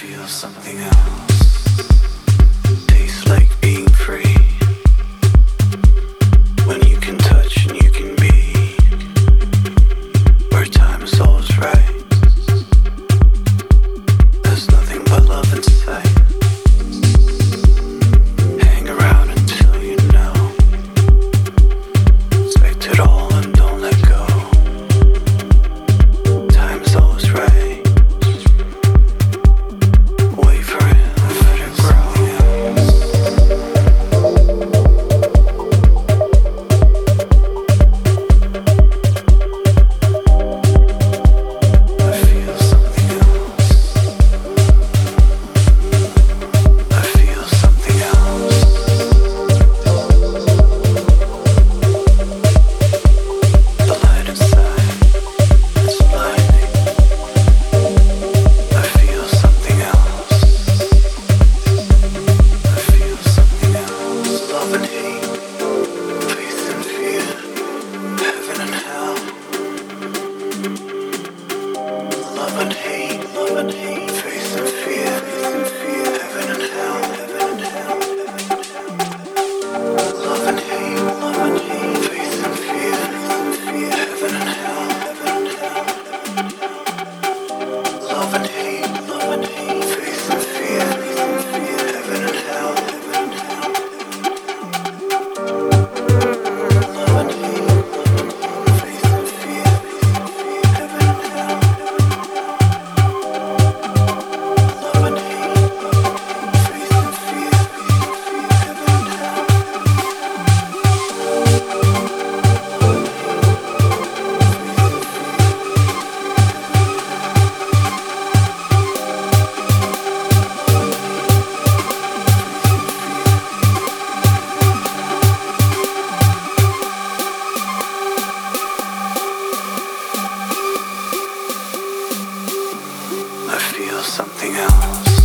feel something else. Tastes like being free. When you can touch and you can be. Where time is always right. There's nothing but love in sight. Hang around until you know. Expect it all and don't let go. Time is always right. Wait for it and let it grow. I feel something else. I feel something else. The light inside is blinding. I feel something else. I feel something else. Love and hate, faith and fear, heaven and hell. Love and hate, faith and fear, heaven and hell, heaven and hell. Love and hate, faith and fear, heaven and hell, heaven and hell. Love and hate, faith and fear, heaven and hell, heaven and hell. Love and hate, faith and fear, heaven and hell. Love and hate, faith and fear, heaven and hell. I feel something else.